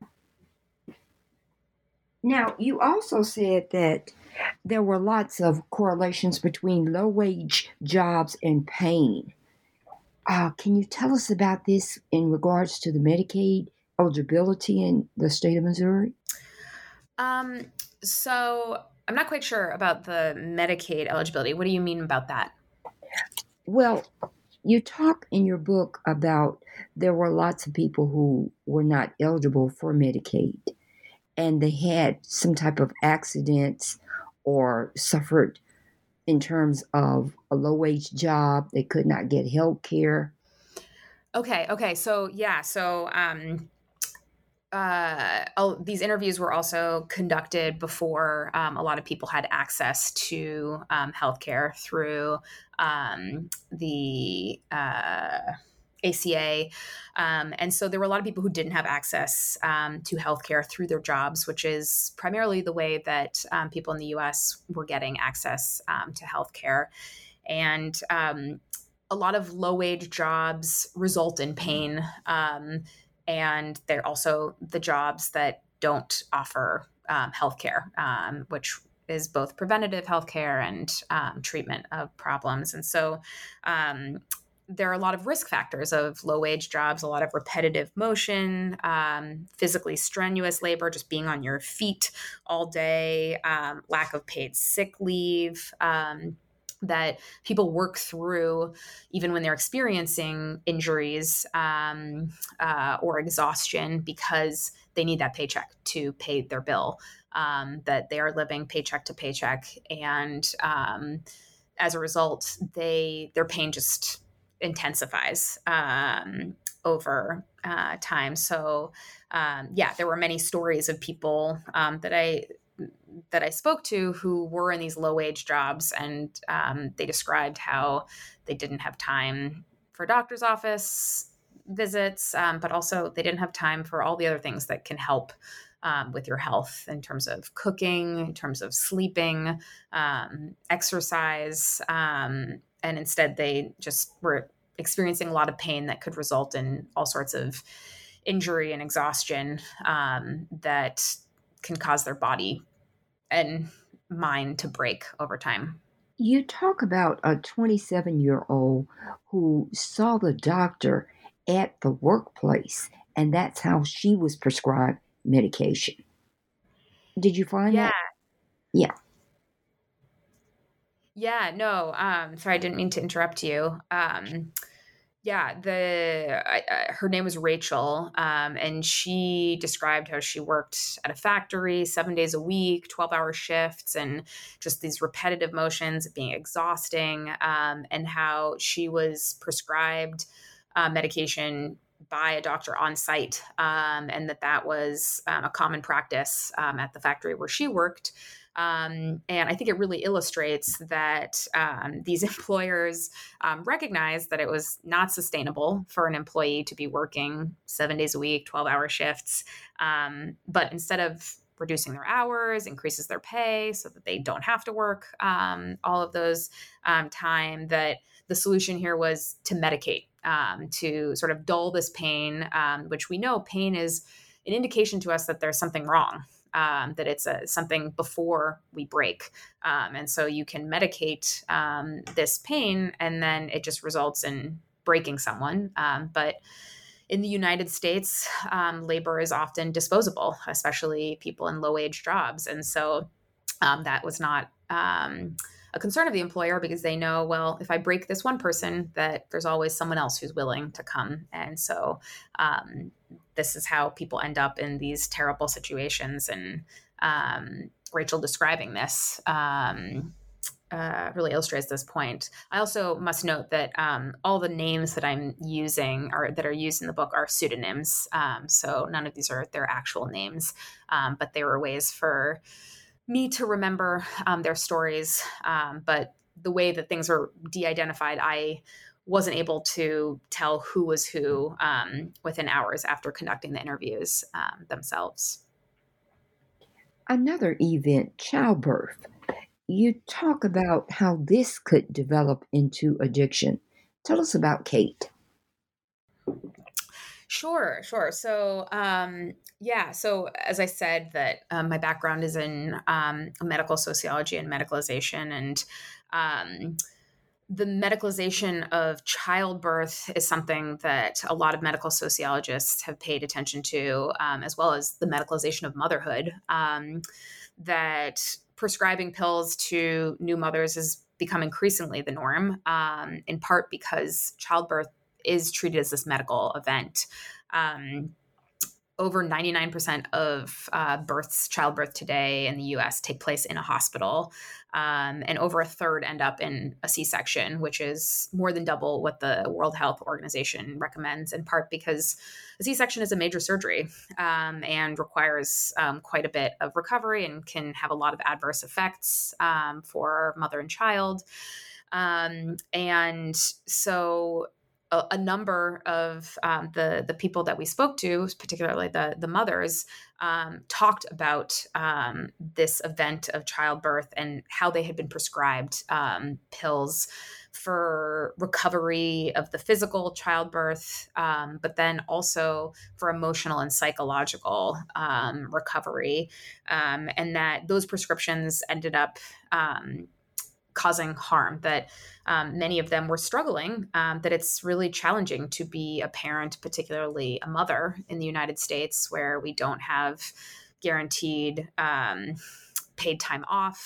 Now, you also said that there were lots of correlations between low-wage jobs and pain. Uh, can you tell us about this in regards to the Medicaid eligibility in the state of Missouri? Um, so I'm not quite sure about the Medicaid eligibility. What do you mean about that? Well, you talk in your book about there were lots of people who were not eligible for Medicaid, and they had some type of accidents or suffered in terms of a low-wage job. They could not get health care. Okay. Okay. So yeah. So um, uh, oh, these interviews were also conducted before um, a lot of people had access to um, healthcare through um, the uh, A C A. Um, and so there were a lot of people who didn't have access um, to healthcare through their jobs, which is primarily the way that um, people in the U S were getting access um, to healthcare. And um, a lot of low-wage jobs result in pain. Um, and they're also the jobs that don't offer um, healthcare, um, which is both preventative healthcare and um, treatment of problems. And so um, there are a lot of risk factors of low-wage jobs, a lot of repetitive motion, um, physically strenuous labor, just being on your feet all day, um, lack of paid sick leave, um, that people work through even when they're experiencing injuries um, uh, or exhaustion because they need that paycheck to pay their bill. um, that they are living paycheck to paycheck. And um, as a result, they their pain just intensifies um, over uh, time. So um, yeah, there were many stories of people um, that I that I spoke to who were in these low wage jobs, and um, they described how they didn't have time for doctor's office visits, um, but also they didn't have time for all the other things that can help um, with your health in terms of cooking, in terms of sleeping, um, exercise. Um, and instead they just were experiencing a lot of pain that could result in all sorts of injury and exhaustion um, that can cause their body and mind to break over time. You talk about a twenty-seven year old who saw the doctor at the workplace, and that's how she was prescribed medication. Did you find Yeah. that? Yeah. Yeah, no, um, sorry, I didn't mean to interrupt you. Um, yeah, the I, I, her name was Rachel, um, and she described how she worked at a factory seven days a week, twelve hour shifts, and just these repetitive motions of being exhausting, um, and how she was prescribed uh, medication by a doctor on site, um, and that that was um, a common practice um, at the factory where she worked. Um, and I think it really illustrates that um, these employers um, recognized that it was not sustainable for an employee to be working seven days a week, twelve hour shifts. Um, but instead of reducing their hours, increases their pay so that they don't have to work um, all of those um, time, that the solution here was to medicate, um, to sort of dull this pain, um, which we know pain is an indication to us that there's something wrong. Um, that it's a, something before we break. Um, and so you can medicate um, this pain, and then it just results in breaking someone. Um, but in the United States, um, labor is often disposable, especially people in low wage jobs. And so um, that was not um, a concern of the employer, because they know, well, if I break this one person, that there's always someone else who's willing to come. And so um, this is how people end up in these terrible situations. And um, Rachel describing this um, uh, really illustrates this point. I also must note that um, all the names that I'm using or that are used in the book are pseudonyms. Um, so none of these are their actual names, um, but they were ways for me to remember um, their stories. Um, but the way that things are de-identified, I wasn't able to tell who was who um, within hours after conducting the interviews um, themselves. Another event, childbirth. You talk about how this could develop into addiction. Tell us about Kate. Sure, sure. So, um, yeah, so as I said, that um, my background is in um, medical sociology and medicalization, and um, the medicalization of childbirth is something that a lot of medical sociologists have paid attention to, um, as well as the medicalization of motherhood. Um, that prescribing pills to new mothers has become increasingly the norm, um, in part because childbirth is treated as this medical event. Um, over ninety-nine percent of uh, births, childbirth today in the U S take place in a hospital, um, and over a third end up in a C-section, which is more than double what the World Health Organization recommends, in part because a C-section is a major surgery um, and requires um, quite a bit of recovery and can have a lot of adverse effects um, for mother and child. Um, and so a, a number of um, the the people that we spoke to, particularly the the mothers, um, talked about um, this event of childbirth and how they had been prescribed um, pills for recovery of the physical childbirth, um, but then also for emotional and psychological um, recovery, um, and that those prescriptions ended up um, causing harm, that um, many of them were struggling, um, that it's really challenging to be a parent, particularly a mother in the United States, where we don't have guaranteed um, paid time off,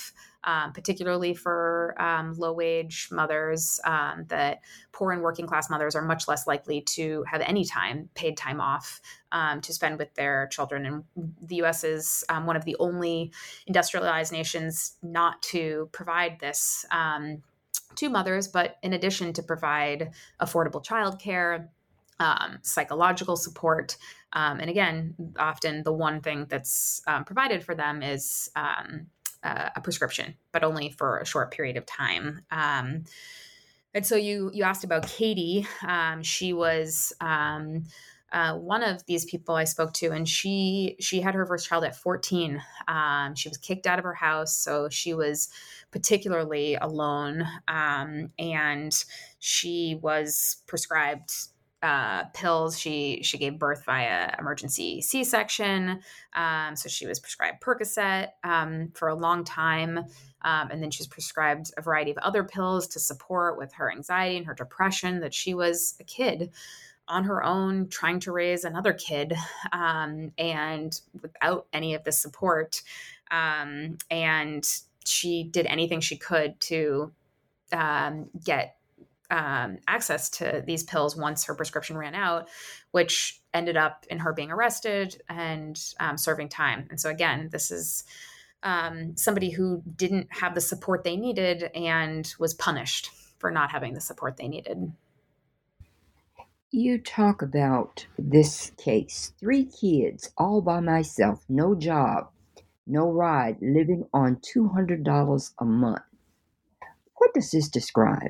um, particularly for um, low-wage mothers, um, that poor and working class mothers are much less likely to have any time, paid time off um, to spend with their children. And the U S is um, one of the only industrialized nations not to provide this um, to mothers, but in addition to provide affordable childcare, um, psychological support. Um, and again, often the one thing that's um, provided for them is um, uh, a prescription, but only for a short period of time. Um, and so you you asked about Katie. Um, she was um, uh, one of these people I spoke to, and she she had her first child at fourteen. Um, she was kicked out of her house, so she was particularly alone, um, and she was prescribed uh, pills. She she gave birth via emergency C-section, um, so she was prescribed Percocet um, for a long time, um, and then she was prescribed a variety of other pills to support with her anxiety and her depression. That she was a kid on her own, trying to raise another kid, um, and without any of the support, um, and she did anything she could to um, get um, access to these pills once her prescription ran out, which ended up in her being arrested and um, serving time. And so again, this is um, somebody who didn't have the support they needed and was punished for not having the support they needed. You talk about this case, three kids, all by myself, no job, no ride, living on two hundred dollars a month. What does this describe?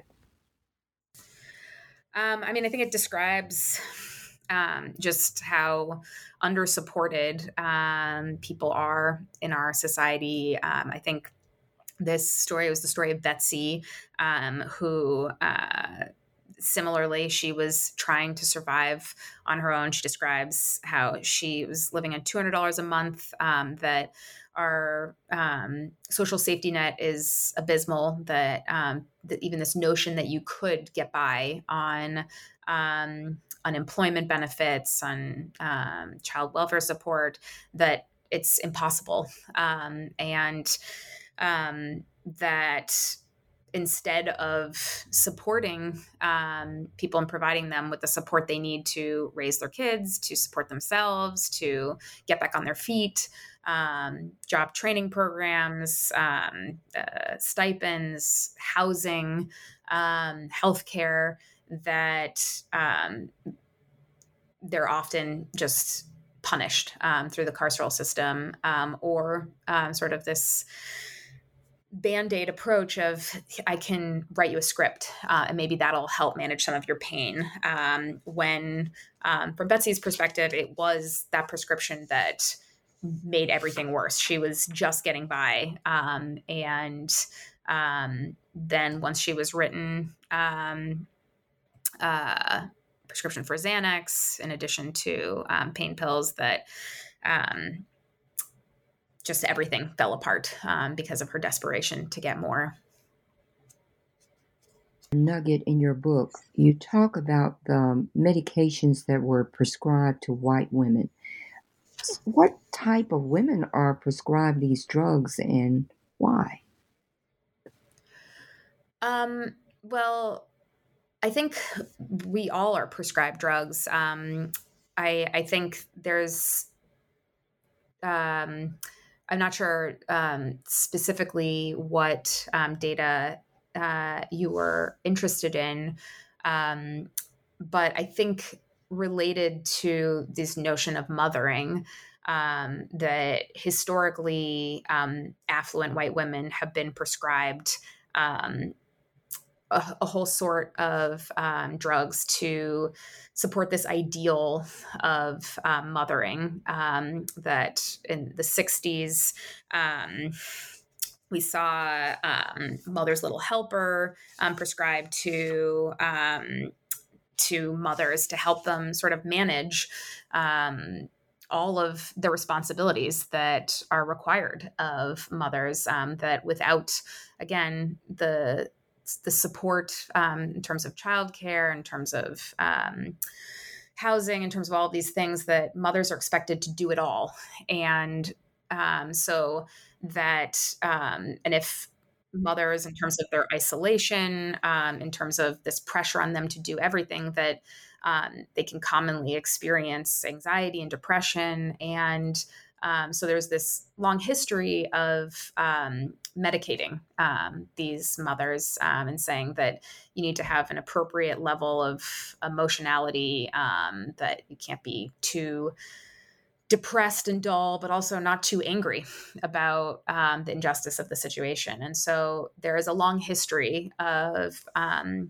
Um, I mean, I think it describes um, just how under-supported um, people are in our society. Um, I think this story was the story of Betsy, um, who uh, similarly, she was trying to survive on her own. She describes how she was living on two hundred dollars a month, um, that our um, social safety net is abysmal, that, um, that even this notion that you could get by on um, unemployment benefits, on um, child welfare support, that it's impossible. Um, and um, that instead of supporting um, people and providing them with the support they need to raise their kids, to support themselves, to get back on their feet, um, job training programs, um, uh, stipends, housing, um, healthcare, that um, they're often just punished um, through the carceral system, um, or um, sort of this Band-Aid approach of, I can write you a script uh, and maybe that'll help manage some of your pain. Um, when, um, from Betsy's perspective, it was that prescription that made everything worse. She was just getting by. Um, and um, then once she was written um, uh, prescription for Xanax, in addition to um, pain pills, that um, just everything fell apart um, because of her desperation to get more. Nugget in your book, you talk about the medications that were prescribed to white women. What type of women are prescribed these drugs and why? Um, well, I think we all are prescribed drugs. Um, I, I think there's, um, I'm not sure um, specifically what um, data uh, you were interested in, um, but I think related to this notion of mothering, um, that historically um, affluent white women have been prescribed um, a, a whole sort of um, drugs to support this ideal of um, mothering, um, that in the sixties, um, we saw um, Mother's Little Helper um, prescribed to um, to mothers to help them sort of manage um, all of the responsibilities that are required of mothers, um, that without, again, the the support um, in terms of childcare, in terms of um, housing, in terms of all of these things, that mothers are expected to do it all. And um, so that, um, and if mothers in terms of their isolation, um, in terms of this pressure on them to do everything, that um, they can commonly experience anxiety and depression. And um, so there's this long history of um, medicating um, these mothers um, and saying that you need to have an appropriate level of emotionality, um, that you can't be too depressed and dull, but also not too angry about um, the injustice of the situation. And so there is a long history of um,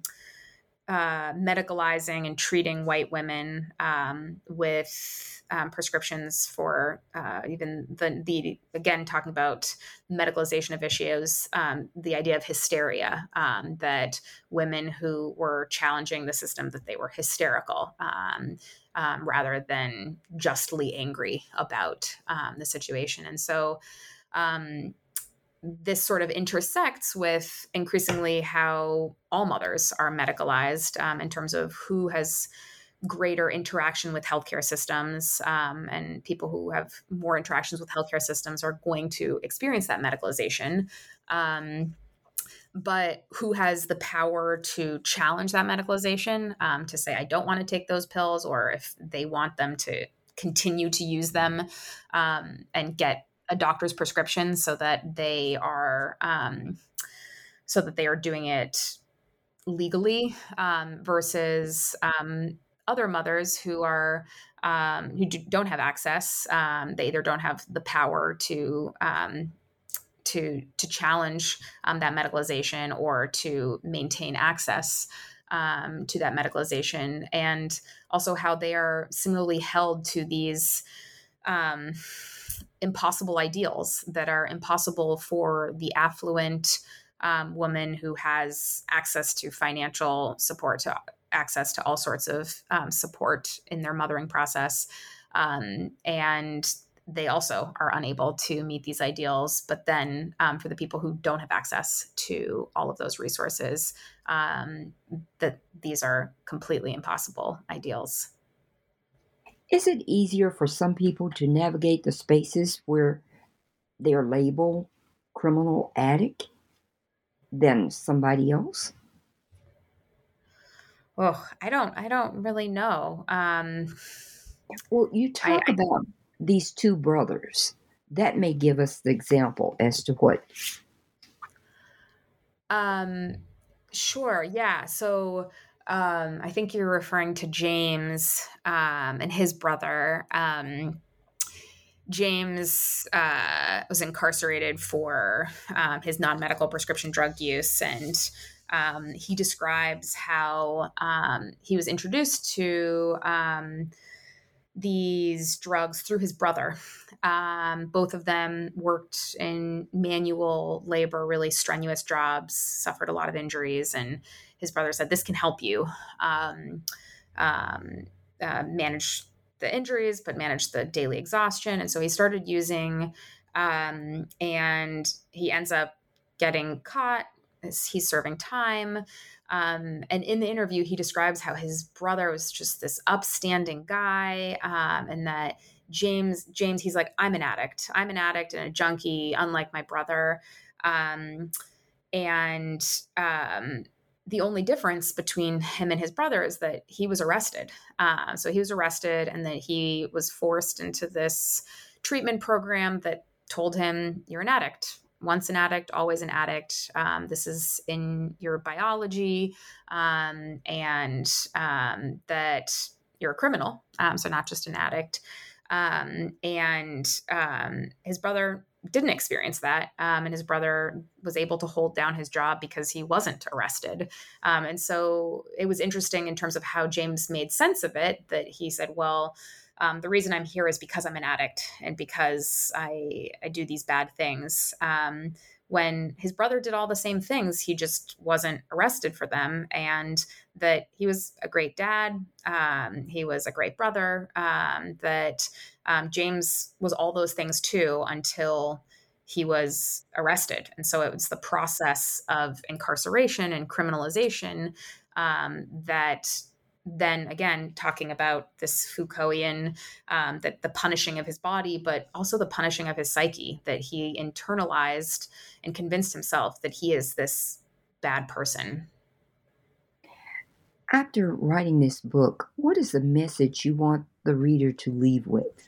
uh, medicalizing and treating white women um, with um, prescriptions for uh, even the, the, again, talking about medicalization of issues, um, the idea of hysteria, um, that women who were challenging the system, that they were hysterical, um, um, rather than justly angry about um, the situation. And so um, this sort of intersects with increasingly how all mothers are medicalized um, in terms of who has greater interaction with healthcare systems, um, and people who have more interactions with healthcare systems are going to experience that medicalization. Um, but who has the power to challenge that medicalization, um, to say, I don't want to take those pills, or if they want them to continue to use them um, and get a doctor's prescription so that they are um, so that they are doing it legally, um, versus um, other mothers who are um, who do, don't have access. Um, they either don't have the power to um, to to challenge um, that medicalization or to maintain access um, to that medicalization, and also how they are similarly held to these um, impossible ideals that are impossible for the affluent um, woman who has access to financial support, to access to all sorts of um, support in their mothering process, um, and they also are unable to meet these ideals. But then um, for the people who don't have access to all of those resources, um, that these are completely impossible ideals. Is it easier for some people to navigate the spaces where they're labeled criminal addict than somebody else? Oh, I don't, I don't really know. Um, Well, you talk I, about these two brothers. That may give us the example as to what. Um, sure. Yeah. So um, I think you're referring to James um, and his brother. Um, James uh, was incarcerated for um, his non-medical prescription drug use, and um, he describes how um, he was introduced to um, these drugs through his brother. Um, both of them worked in manual labor, really strenuous jobs, suffered a lot of injuries, and his brother said, "This can help you um, um, uh, manage the injuries, but manage the daily exhaustion." And so he started using, um, and he ends up getting caught. He's serving time. Um, and in the interview, he describes how his brother was just this upstanding guy, um, and that James, James, he's like, I'm an addict. I'm an addict and a junkie, unlike my brother. Um, and um, the only difference between him and his brother is that he was arrested. Uh, so he was arrested, and that he was forced into this treatment program that told him, you're an addict. Once an addict, always an addict. Um, this is in your biology, um, and um, that you're a criminal, um, so not just an addict. Um, and um, his brother didn't experience that, um, and his brother was able to hold down his job because he wasn't arrested. Um, and so it was interesting in terms of how James made sense of it, that he said, well, Um, the reason I'm here is because I'm an addict and because I, I do these bad things. Um, when his brother did all the same things, he just wasn't arrested for them, and that he was a great dad. Um, he was a great brother, um, that um, James was all those things too, until he was arrested. And so it was the process of incarceration and criminalization um, that then again, talking about this Foucaultian, um, that the punishing of his body, but also the punishing of his psyche, that he internalized and convinced himself that he is this bad person. After writing this book, what is the message you want the reader to leave with?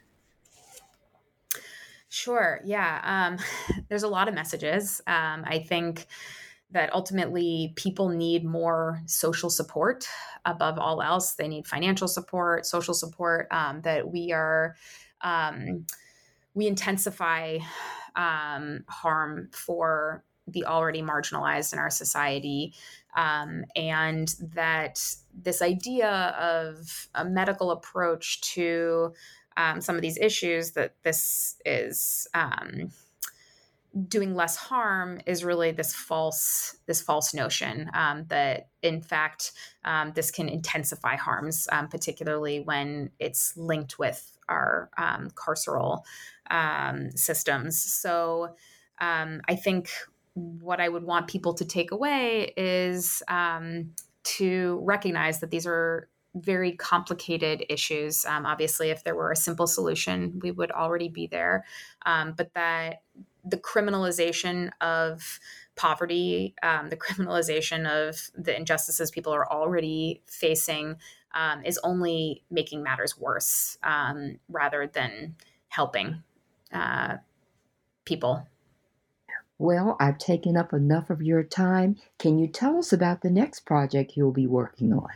Sure. Yeah. Um, there's a lot of messages. Um, I think that ultimately people need more social support above all else. They need financial support, social support, um, that we are, um, we intensify um, harm for the already marginalized in our society. Um, and that this idea of a medical approach to um, some of these issues, that this is um, doing less harm, is really this false this false notion um, that in fact um, this can intensify harms, um, particularly when it's linked with our um, carceral um, systems. So um, I think what I would want people to take away is um, to recognize that these are very complicated issues. Um, obviously, if there were a simple solution, we would already be there. Um, but that the criminalization of poverty, um, the criminalization of the injustices people are already facing, um, is only making matters worse, um, rather than helping uh, people. Well, I've taken up enough of your time. Can you tell us about the next project you'll be working on?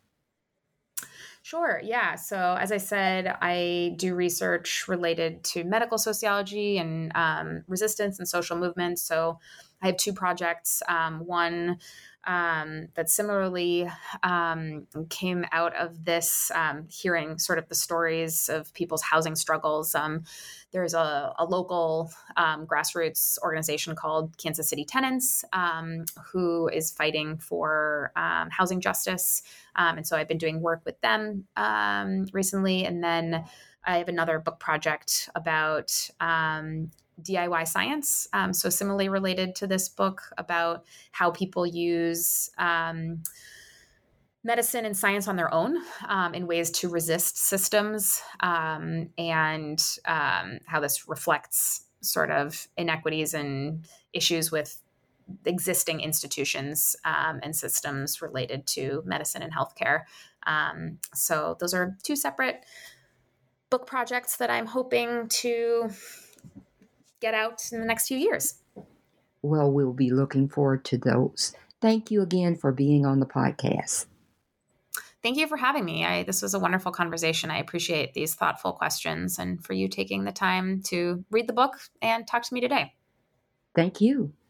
Sure. Yeah. So as I said, I do research related to medical sociology and um, resistance and social movements. So I have two projects. Um, one um, that similarly um, came out of this um, hearing sort of the stories of people's housing struggles. Um, there's a, a local um, grassroots organization called Kansas City Tenants, um, who is fighting for um, housing justice. Um, and so I've been doing work with them um, recently. And then I have another book project about um, D I Y science. Um, so similarly related to this book, about how people use um, medicine and science on their own um, in ways to resist systems, um, and um, how this reflects sort of inequities and issues with existing institutions um, and systems related to medicine and healthcare. Um, so those are two separate book projects that I'm hoping to get out in the next few years. Well, we'll be looking forward to those. Thank you again for being on the podcast. Thank you for having me. I, this was a wonderful conversation. I appreciate these thoughtful questions and for you taking the time to read the book and talk to me today. Thank you.